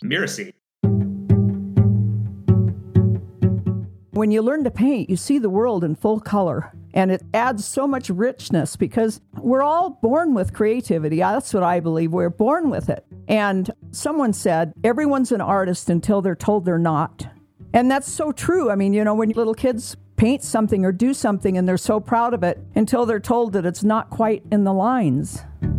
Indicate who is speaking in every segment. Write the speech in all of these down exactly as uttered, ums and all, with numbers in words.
Speaker 1: Miracy.
Speaker 2: When you learn to paint, you see the world in full color, and it adds so much richness because we're all born with creativity. That's what I believe. We're born with it. And someone said, everyone's an artist until they're told they're not. And that's so true. I mean, you know, when little kids paint something or do something and they're so proud of it until they're told that it's not quite in the lines.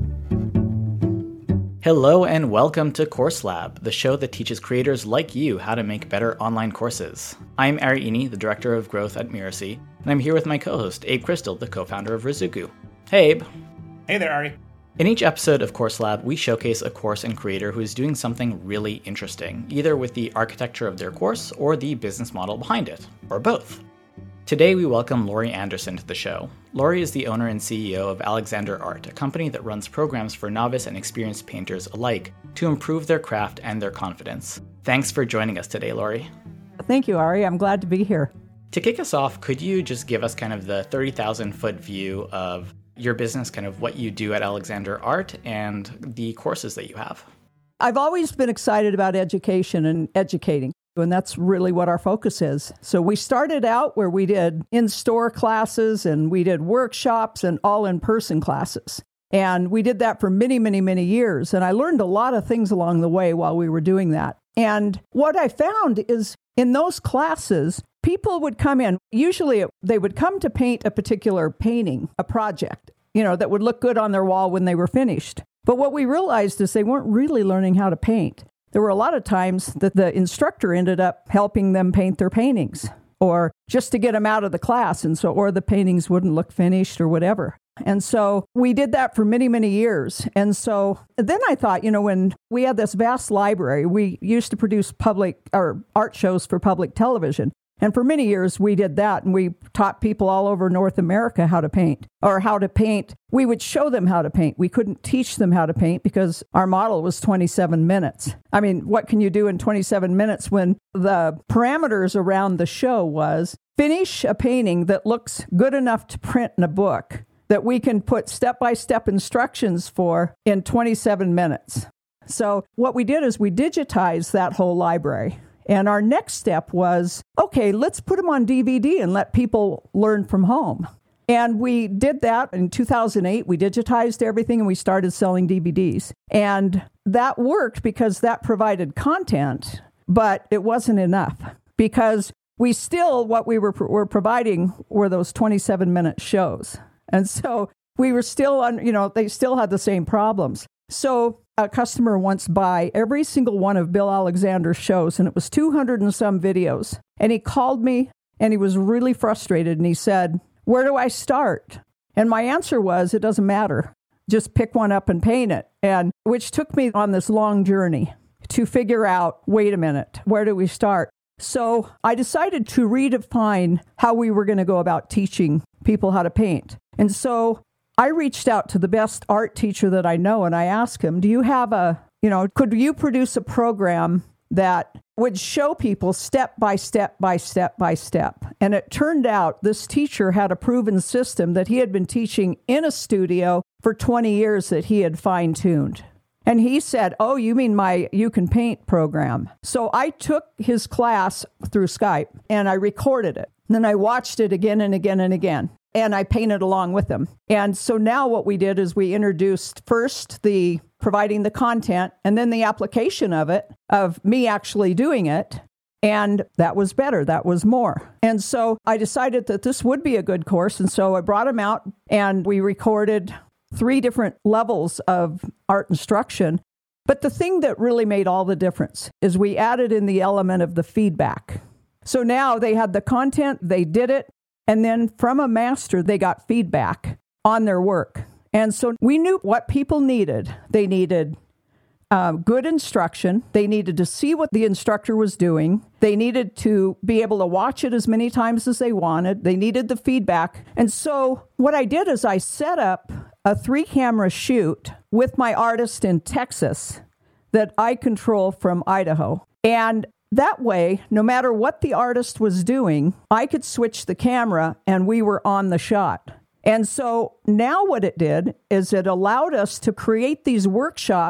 Speaker 3: Hello and welcome to Course Lab, the show that teaches creators like you how to make better online courses. I'm Ari Iny, the Director of Growth at Miracy, and I'm here with my co-host, Abe Crystal, the co-founder of Rizuku. Hey, Abe.
Speaker 1: Hey there, Ari.
Speaker 3: In each episode of Course Lab, we showcase a course and creator who is doing something really interesting, either with the architecture of their course or the business model behind it, or both. Today, we welcome Laurie Anderson to the show. Laurie is the owner and C E O of Alexander Art, a company that runs programs for novice and experienced painters alike to improve their craft and their confidence. Thanks for joining us today, Laurie.
Speaker 2: Thank you, Ari. I'm glad to be here.
Speaker 3: To kick us off, could you just give us kind of the thirty thousand foot view of your business, kind of what you do at Alexander Art and the courses that you have?
Speaker 2: I've always been excited about education and educating. And that's really what our focus is. So we started out where we did in-store classes and we did workshops and all in-person classes. And we did that for many, many, many years. And I learned a lot of things along the way while we were doing that. And what I found is in those classes, people would come in. Usually they would come to paint a particular painting, a project, you know, that would look good on their wall when they were finished. But what we realized is they weren't really learning how to paint. There were a lot of times that the instructor ended up helping them paint their paintings or just to get them out of the class. And so, or the paintings wouldn't look finished or whatever. And so we did that for many, many years. And so then I thought, you know, when we had this vast library, we used to produce public or art shows for public television. And for many years, we did that, and we taught people all over North America how to paint, or how to paint. We would show them how to paint. We couldn't teach them how to paint because our model was twenty-seven minutes. I mean, what can you do in twenty-seven minutes when the parameters around the show was finish a painting that looks good enough to print in a book that we can put step-by-step instructions for in twenty-seven minutes. So what we did is we digitized that whole library. And our next step was, okay, let's put them on D V D and let people learn from home. And we did that in two thousand eight. We digitized everything and we started selling D V Ds. And that worked because that provided content, but it wasn't enough because we still, what we were, were providing were those twenty-seven minute shows. And so we were still, on, you know, they still had the same problems. So a customer once buy every single one of Bill Alexander's shows, and it was two hundred and some videos. And he called me, and he was really frustrated, and he said, where do I start? And my answer was, it doesn't matter. Just pick one up and paint it. And which took me on this long journey to figure out, wait a minute, where do we start? So I decided to redefine how we were going to go about teaching people how to paint. And so I reached out to the best art teacher that I know, and I asked him, do you have a, you know, could you produce a program that would show people step by step by step by step? And it turned out this teacher had a proven system that he had been teaching in a studio for twenty years that he had fine-tuned. And he said, oh, you mean my You Can Paint program? So I took his class through Skype, and I recorded it. And then I watched it again and again and again. And I painted along with them. And so now what we did is we introduced first the providing the content and then the application of it, of me actually doing it. And that was better. That was more. And so I decided that this would be a good course. And so I brought him out and we recorded three different levels of art instruction. But the thing that really made all the difference is we added in the element of the feedback. So now they had the content, they did it. And then from a master, they got feedback on their work. And so we knew what people needed. They needed uh, good instruction. They needed to see what the instructor was doing. They needed to be able to watch it as many times as they wanted. They needed the feedback. And so what I did is I set up a three-camera shoot with my artist in Texas that I control from Idaho. And that way, no matter what the artist was doing, I could switch the camera and we were on the shot. And so now what it did is it allowed us to create these workshops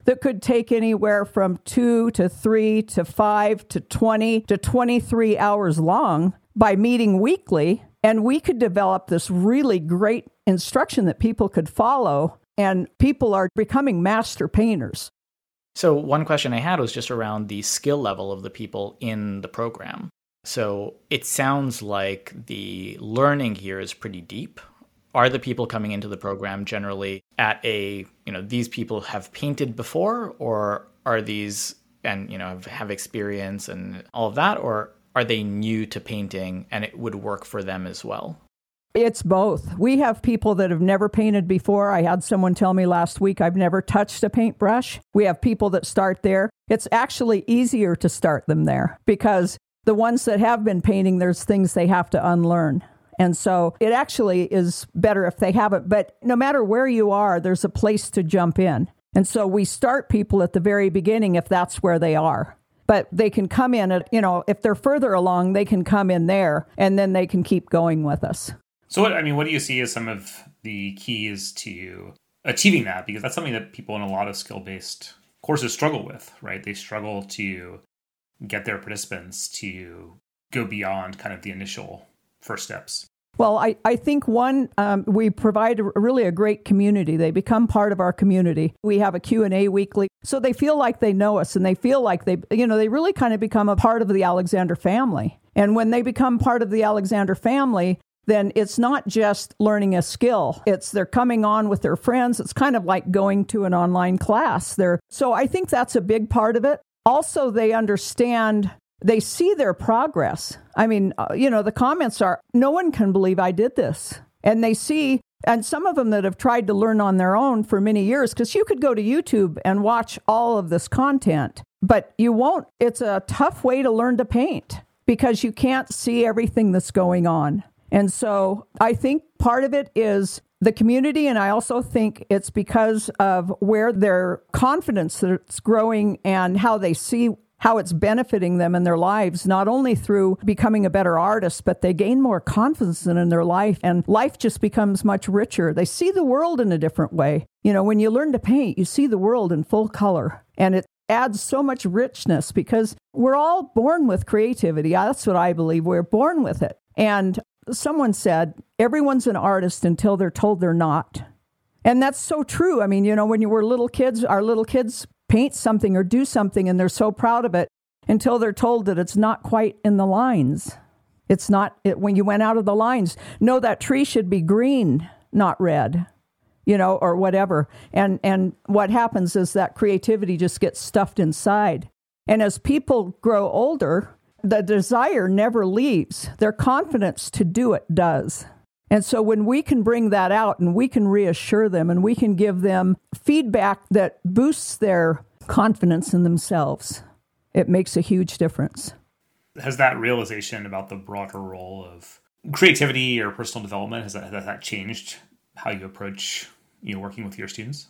Speaker 2: that could take anywhere from two to three to five to twenty to twenty-three hours long by meeting weekly. And we could develop this really great instruction that people could follow, and people are becoming master painters.
Speaker 3: So one question I had was just around the skill level of the people in the program. So it sounds like the learning here is pretty deep. Are the people coming into the program generally at a, you know, these people have painted before, or are these, and, you know, have, have experience and all of that, or are they new to painting and it would work for them as well?
Speaker 2: It's both. We have people that have never painted before. I had someone tell me last week, I've never touched a paintbrush. We have people that start there. It's actually easier to start them there because the ones that have been painting, there's things they have to unlearn. And so it actually is better if they haven't. But no matter where you are, there's a place to jump in. And so we start people at the very beginning if that's where they are. But they can come in, at, you know, if they're further along, they can come in there and then they can keep going with us.
Speaker 1: So, what, I mean, what do you see as some of the keys to achieving that? Because that's something that people in a lot of skill-based courses struggle with, right? They struggle to get their participants to go beyond kind of the initial first steps.
Speaker 2: Well, I, I think one, um, we provide a, really a great community. They become part of our community. We have a Q and A weekly. So they feel like they know us and they feel like they, you know, they really kind of become a part of the Alexander family. And when they become part of the Alexander family, then it's not just learning a skill. It's they're coming on with their friends. It's kind of like going to an online class. They're, so I think that's a big part of it. Also, they understand, they see their progress. I mean, uh, you know, the comments are, no one can believe I did this. And they see, and some of them that have tried to learn on their own for many years, because you could go to YouTube and watch all of this content, but you won't. It's a tough way to learn to paint because you can't see everything that's going on. And so I think part of it is the community, and I also think it's because of where their confidence that's growing and how they see how it's benefiting them in their lives, not only through becoming a better artist, but they gain more confidence in their life, and life just becomes much richer. They see the world in a different way. You know, when you learn to paint, you see the world in full color, and it adds so much richness because we're all born with creativity. That's what I believe. We're born with it. And someone said, everyone's an artist until they're told they're not. And that's so true. I mean, you know, when you were little kids, our little kids paint something or do something and they're so proud of it until they're told that it's not quite in the lines. It's not, it, when you went out of the lines, no, that tree should be green, not red, you know, or whatever. And, and what happens is that creativity just gets stuffed inside. And as people grow older, the desire never leaves. Their confidence to do it does. And so when we can bring that out and we can reassure them and we can give them feedback that boosts their confidence in themselves, it makes a huge difference.
Speaker 1: Has that realization about the broader role of creativity or personal development, has that, has that changed how you approach, you know, working with your students?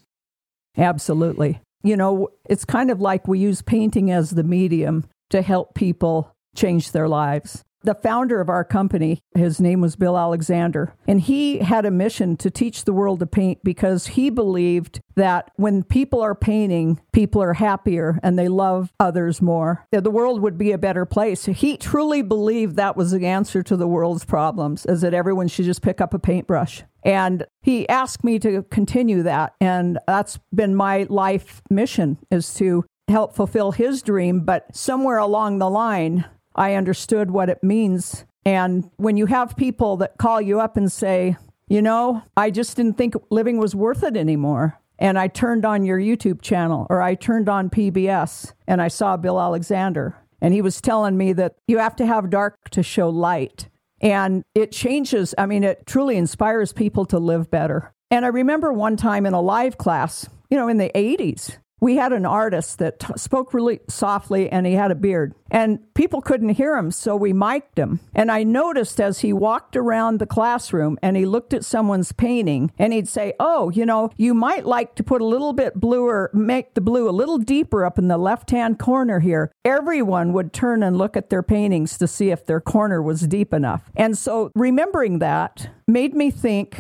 Speaker 2: Absolutely. You know, it's kind of like we use painting as the medium to help people change their lives. The founder of our company, his name was Bill Alexander, and he had a mission to teach the world to paint because he believed that when people are painting, people are happier and they love others more. The world would be a better place. He truly believed that was the answer to the world's problems, is that everyone should just pick up a paintbrush. And he asked me to continue that, and that's been my life mission, is to help fulfill his dream. But somewhere along the line, I understood what it means. And when you have people that call you up and say, you know, I just didn't think living was worth it anymore. And I turned on your YouTube channel, or I turned on P B S and I saw Bill Alexander. And he was telling me that you have to have dark to show light. And it changes. I mean, it truly inspires people to live better. And I remember one time in a live class, you know, in the eighties, we had an artist that t- spoke really softly, and he had a beard. And people couldn't hear him, so we mic'd him. And I noticed as he walked around the classroom and he looked at someone's painting, and he'd say, oh, you know, you might like to put a little bit bluer, make the blue a little deeper up in the left-hand corner here. Everyone would turn and look at their paintings to see if their corner was deep enough. And so remembering that made me think,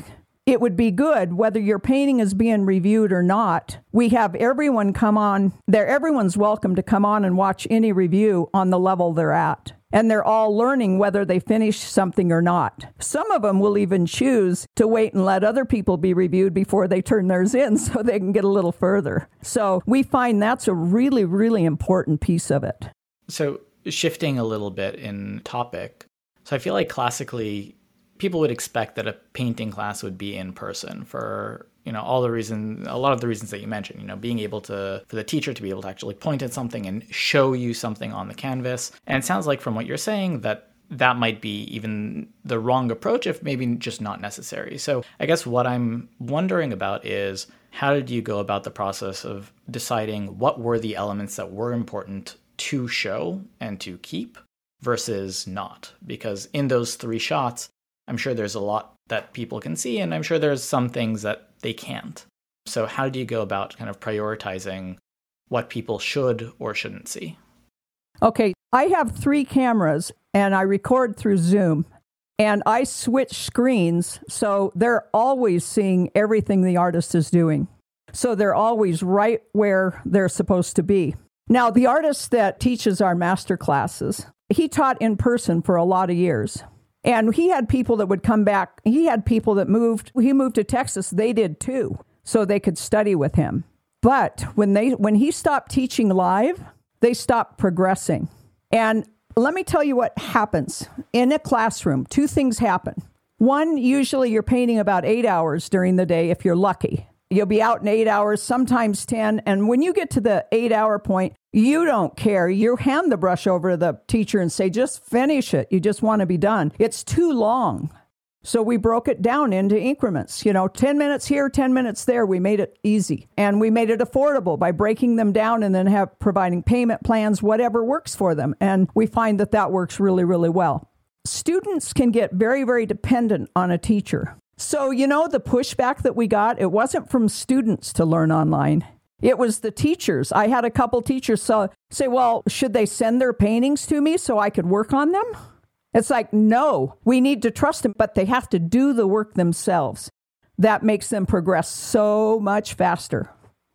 Speaker 2: it would be good whether your painting is being reviewed or not. We have everyone come on there. Everyone's welcome to come on and watch any review on the level they're at. And they're all learning whether they finish something or not. Some of them will even choose to wait and let other people be reviewed before they turn theirs in so they can get a little further. So we find that's a really, really important piece of it.
Speaker 3: So shifting a little bit in topic. So I feel like classically people would expect that a painting class would be in person for, you know, all the reasons, a lot of the reasons that you mentioned, you know, being able to, for the teacher to be able to actually point at something and show you something on the canvas. And it sounds like from what you're saying that that might be even the wrong approach, if maybe just not necessary. So I guess what I'm wondering about is, how did you go about the process of deciding what were the elements that were important to show and to keep versus not? Because in those three shots, I'm sure there's a lot that people can see, and I'm sure there's some things that they can't. So how do you go about kind of prioritizing what people should or shouldn't see?
Speaker 2: Okay, I have three cameras, and I record through Zoom, and I switch screens, so they're always seeing everything the artist is doing. So they're always right where they're supposed to be. Now, the artist that teaches our master classes, he taught in person for a lot of years. And he had people that would come back. He had people that moved. He moved to Texas. They did too, so they could study with him. But when they when he stopped teaching live, they stopped progressing. And let me tell you what happens in a classroom. Two things happen. One, usually you're painting about eight hours during the day if you're lucky. You'll be out in eight hours, sometimes ten. And when you get to the eight-hour point, you don't care. You hand the brush over to the teacher and say, just finish it. You just want to be done. It's too long. So we broke it down into increments. You know, ten minutes here, ten minutes there. We made it easy. And we made it affordable by breaking them down and then have providing payment plans, whatever works for them. And we find that that works really, really well. Students can get very, very dependent on a teacher. So, you know, the pushback that we got, it wasn't from students to learn online. It was the teachers. I had a couple teachers say, well, should they send their paintings to me so I could work on them? It's like, no, we need to trust them, but they have to do the work themselves. That makes them progress so much faster.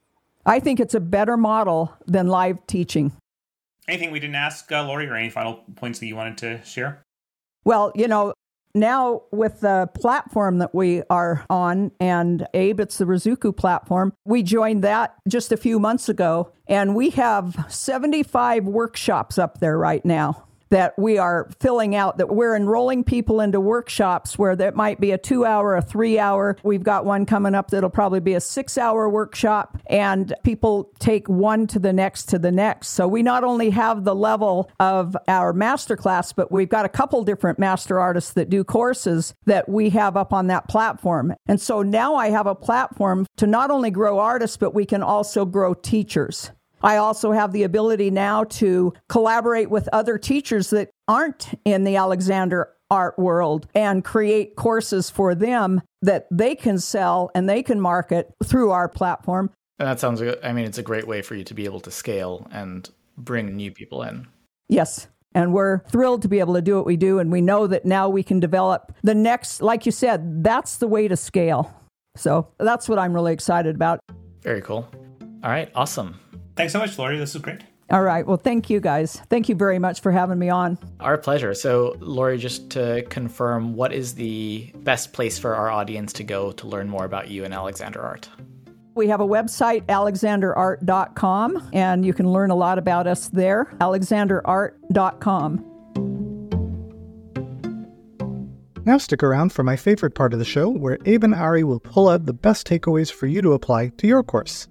Speaker 2: I think it's a better model than live teaching.
Speaker 1: Anything we didn't ask, uh, Lori, or any final points that you wanted to share?
Speaker 2: Well, you know, now with the platform that we are on, and Abe, it's the Rizuku platform, we joined that just a few months ago, and we have seventy-five workshops up there right now that we are filling out, that we're enrolling people into workshops where that might be a two hour, a three hour. We've got one coming up that'll probably be a six hour workshop, and people take one to the next to the next. So we not only have the level of our masterclass, but we've got a couple different master artists that do courses that we have up on that platform. And so now I have a platform to not only grow artists, but we can also grow teachers. I also have the ability now to collaborate with other teachers that aren't in the Alexander art world and create courses for them that they can sell and they can market through our platform.
Speaker 3: And that sounds good. I mean, it's a great way for you to be able to scale and bring new people in.
Speaker 2: Yes. And we're thrilled to be able to do what we do. And we know that now we can develop the next, like you said, that's the way to scale. So that's what I'm really excited about.
Speaker 3: Very cool. All right. Awesome.
Speaker 1: Thanks so much, Lori. This was great.
Speaker 2: All right. Well, thank you guys. Thank you very much for having me on.
Speaker 3: Our pleasure. So, Lori, just to confirm, what is the best place for our audience to go to learn more about you and Alexander Art?
Speaker 2: We have a website, alexander art dot com, and you can learn a lot about us there, alexander art dot com.
Speaker 4: Now stick around for my favorite part of the show, where Abe and Ari will pull out the best takeaways for you to apply to your course.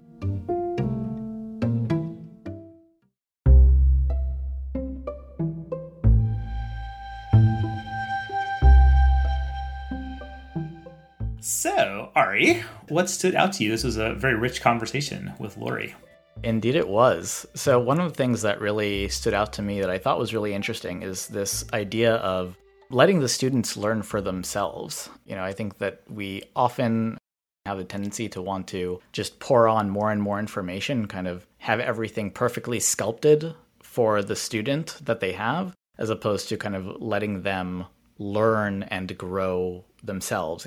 Speaker 1: So, Ari, what stood out to you? This was a very rich conversation with Lori.
Speaker 3: Indeed it was. So one of the things that really stood out to me that I thought was really interesting is this idea of letting the students learn for themselves. You know, I think that we often have a tendency to want to just pour on more and more information, kind of have everything perfectly sculpted for the student that they have, as opposed to kind of letting them learn and grow themselves and kind of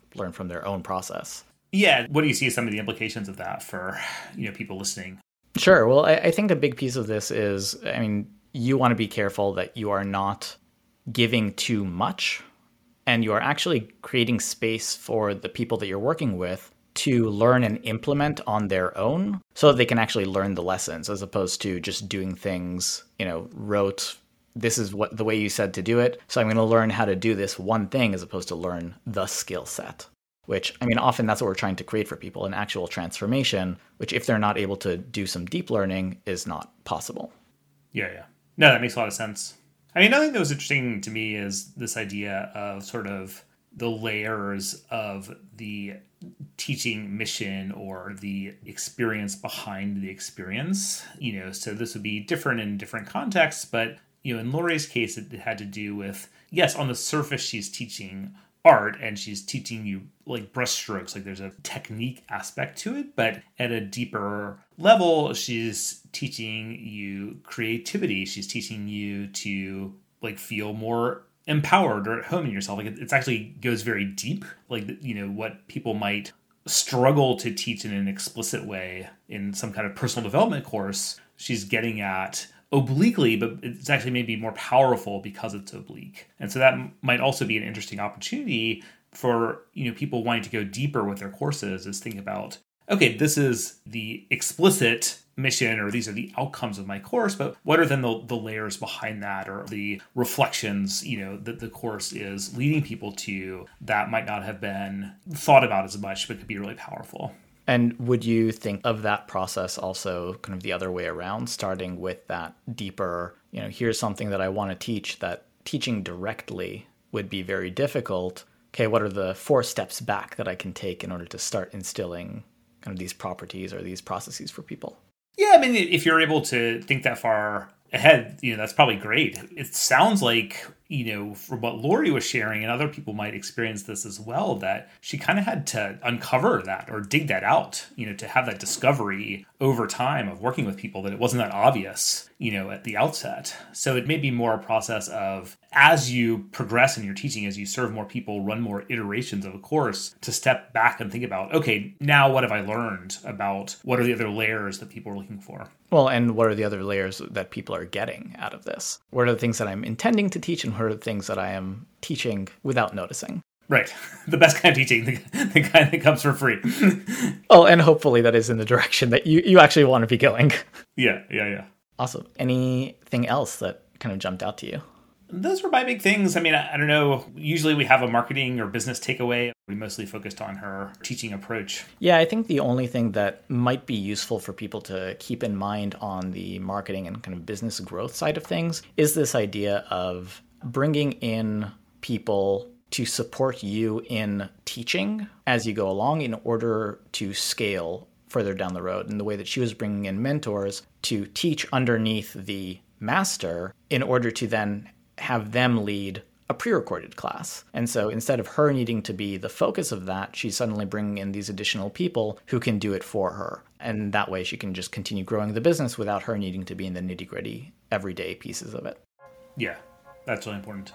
Speaker 3: learn from their own process.
Speaker 1: Yeah. What do you see as some of the implications of that for, you know, people listening?
Speaker 3: Sure. Well, I, I think a big piece of this is, I mean, you want to be careful that you are not giving too much, and you are actually creating space for the people that you're working with to learn and implement on their own so that they can actually learn the lessons, as opposed to just doing things, you know, rote. This is what the way you said to do it, so I'm going to learn how to do this one thing, as opposed to learn the skill set. Which, I mean, often that's what we're trying to create for people, an actual transformation, which if they're not able to do some deep learning is not possible.
Speaker 1: Yeah, yeah. No, that makes a lot of sense. I mean, another thing that was interesting to me is this idea of sort of the layers of the teaching mission or the experience behind the experience. You know, so this would be different in different contexts, but, you know, in Lori's case, it had to do with, yes, on the surface, she's teaching art and she's teaching you like brushstrokes, like there's a technique aspect to it, but at a deeper level, she's teaching you creativity. She's teaching you to like feel more empowered or at home in yourself. Like it, it's actually goes very deep, like, you know, what people might struggle to teach in an explicit way in some kind of personal development course. She's getting at obliquely, but it's actually maybe more powerful because it's oblique. And so that might also be an interesting opportunity for, you know, people wanting to go deeper with their courses, is think about, okay, this is the explicit mission, or these are the outcomes of my course, but what are then the, the layers behind that, or the reflections, you know, that the course is leading people to that might not have been thought about as much, but could be really powerful.
Speaker 3: And would you think of that process also kind of the other way around, starting with that deeper, you know, here's something that I want to teach that teaching directly would be very difficult. Okay, what are the four steps back that I can take in order to start instilling kind of these properties or these processes for people?
Speaker 1: Yeah, I mean, if you're able to think that far ahead, you know, that's probably great. It sounds like, you know, from what Lori was sharing, and other people might experience this as well, that she kind of had to uncover that or dig that out, you know, to have that discovery over time of working with people, that it wasn't that obvious, you know, at the outset. So it may be more a process of, as you progress in your teaching, as you serve more people, run more iterations of a course, to step back and think about, okay, now what have I learned about what are the other layers that people are looking for?
Speaker 3: Well, and what are the other layers that people are getting out of this? What are the things that I'm intending to teach, and what are the things that I am teaching without noticing?
Speaker 1: Right. The best kind of teaching, the, the kind that comes for free.
Speaker 3: Oh, and hopefully that is in the direction that you, you actually want to be going.
Speaker 1: Yeah, yeah, yeah.
Speaker 3: Awesome. Anything else that kind of jumped out to you?
Speaker 1: Those were my big things. I mean, I, I don't know. Usually we have a marketing or business takeaway. We mostly focused on her teaching approach.
Speaker 3: Yeah, I think the only thing that might be useful for people to keep in mind on the marketing and kind of business growth side of things is this idea of bringing in people to support you in teaching as you go along in order to scale further down the road. And the way that she was bringing in mentors to teach underneath the master in order to then have them lead a pre-recorded class. And so instead of her needing to be the focus of that, she's suddenly bringing in these additional people who can do it for her. And that way she can just continue growing the business without her needing to be in the nitty-gritty everyday pieces of it.
Speaker 1: Yeah, that's really important.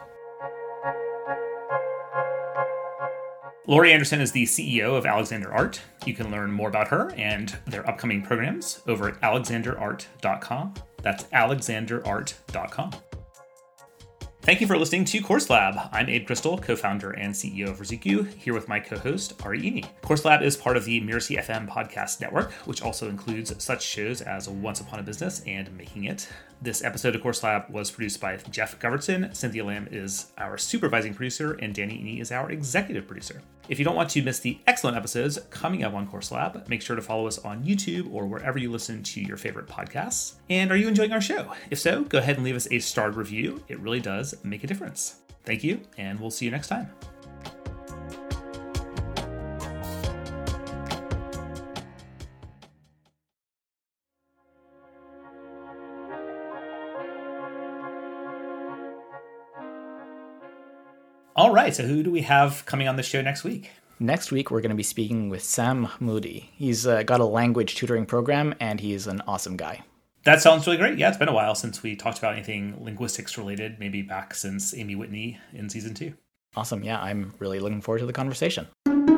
Speaker 1: Lori Anderson is the C E O of Alexander Art. You can learn more about her and their upcoming programs over at alexander art dot com. That's alexander art dot com. Thank you for listening to Course Lab. I'm Abe Crystal, co-founder and C E O of Ruziku, here with my co-host, Ari Eni. Course Lab is part of the Mirasee F M podcast network, which also includes such shows as Once Upon a Business and Making It. This episode of Course Lab was produced by Jeff Govertson. Cynthia Lamb is our supervising producer, and Danny Eni is our executive producer. If you don't want to miss the excellent episodes coming up on Course Lab, make sure to follow us on YouTube or wherever you listen to your favorite podcasts. And are you enjoying our show? If so, go ahead and leave us a starred review. It really does make a difference. Thank you, and we'll see you next time. All right, so who do we have coming on the show next week?
Speaker 3: Next week, we're going to be speaking with Sam Moody. He's uh, got a language tutoring program, and he's an awesome guy.
Speaker 1: That sounds really great. Yeah, it's been a while since we talked about anything linguistics related, maybe back since Amy Whitney in season two.
Speaker 3: Awesome. Yeah, I'm really looking forward to the conversation.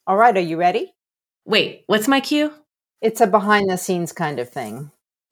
Speaker 5: All right, are you ready?
Speaker 6: Wait, what's my cue?
Speaker 5: It's a behind the scenes kind of thing.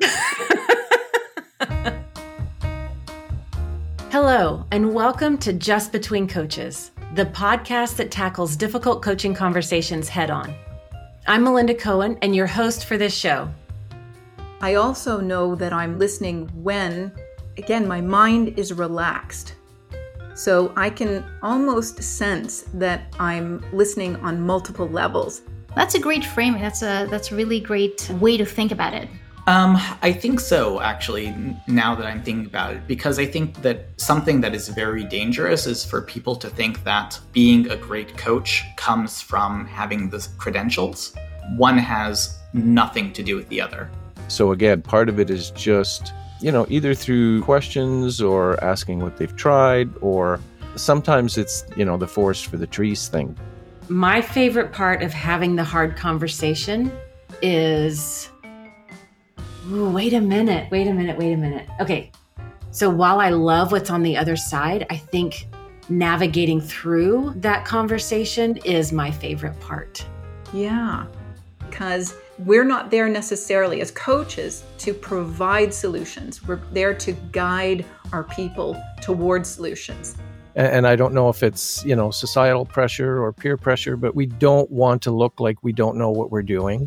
Speaker 6: Hello, and welcome to Just Between Coaches, the podcast that tackles difficult coaching conversations head on. I'm Melinda Cohen, and your host for this show.
Speaker 7: I also know that I'm listening when, again, my mind is relaxed. So I can almost sense that I'm listening on multiple levels.
Speaker 8: That's a great framing. That's a that's a really great way to think about it.
Speaker 3: Um, I think so, actually, now that I'm thinking about it, because I think that something that is very dangerous is for people to think that being a great coach comes from having the credentials. One has nothing to do with the other.
Speaker 9: So again, part of it is just, you know, either through questions or asking what they've tried, or sometimes it's, you know, the forest for the trees thing.
Speaker 6: My favorite part of having the hard conversation is, ooh, wait a minute, wait a minute, wait a minute. Okay, so while I love what's on the other side, I think navigating through that conversation is my favorite part.
Speaker 7: Yeah, because we're not there necessarily as coaches to provide solutions. We're there to guide our people towards solutions.
Speaker 9: And I don't know if it's, you know, societal pressure or peer pressure, but we don't want to look like we don't know what we're doing.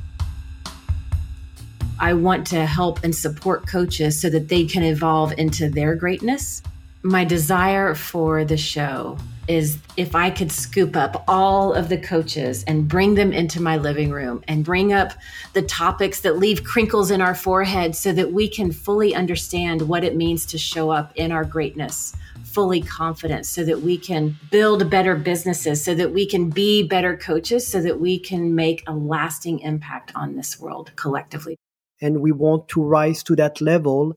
Speaker 6: I want to help and support coaches so that they can evolve into their greatness. My desire for the show is if I could scoop up all of the coaches and bring them into my living room and bring up the topics that leave crinkles in our forehead so that we can fully understand what it means to show up in our greatness, fully confident, so that we can build better businesses, so that we can be better coaches, so that we can make a lasting impact on this world collectively.
Speaker 10: And we want to rise to that level.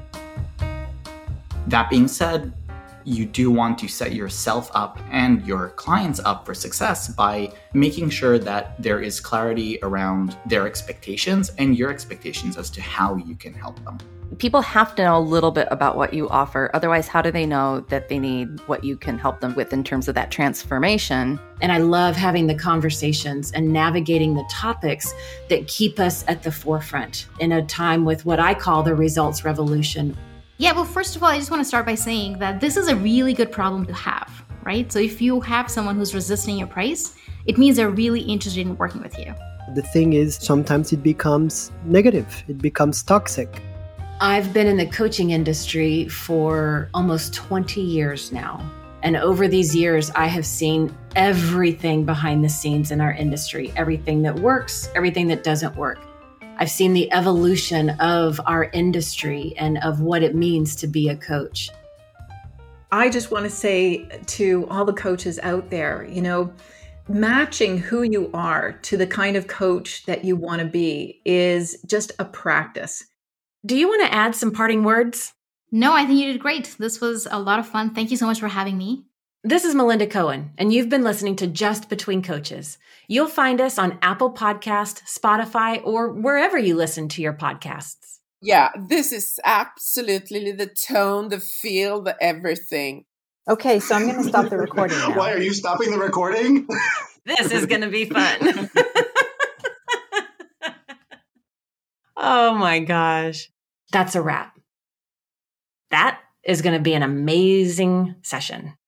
Speaker 3: That being said, you do want to set yourself up and your clients up for success by making sure that there is clarity around their expectations and your expectations as to how you can help them.
Speaker 11: People have to know a little bit about what you offer. Otherwise, how do they know that they need what you can help them with in terms of that transformation?
Speaker 6: And I love having the conversations and navigating the topics that keep us at the forefront in a time with what I call the results revolution.
Speaker 8: Yeah, well, first of all, I just want to start by saying that this is a really good problem to have, right? So if you have someone who's resisting your price, it means they're really interested in working with you.
Speaker 10: The thing is, sometimes it becomes negative. It becomes toxic.
Speaker 6: I've been in the coaching industry for almost twenty years now. And over these years, I have seen everything behind the scenes in our industry, everything that works, everything that doesn't work. I've seen the evolution of our industry and of what it means to be a coach.
Speaker 7: I just want to say to all the coaches out there, you know, matching who you are to the kind of coach that you want to be is just a practice.
Speaker 6: Do you want to add some parting words?
Speaker 8: No, I think you did great. This was a lot of fun. Thank you so much for having me.
Speaker 6: This is Melinda Cohen, and you've been listening to Just Between Coaches. You'll find us on Apple Podcast, Spotify, or wherever you listen to your podcasts.
Speaker 12: Yeah, this is absolutely the tone, the feel, the everything.
Speaker 5: Okay, so I'm going to stop the recording now.
Speaker 13: Why are you stopping the recording?
Speaker 6: This is going to be fun. Oh my gosh. That's a wrap. That is going to be an amazing session.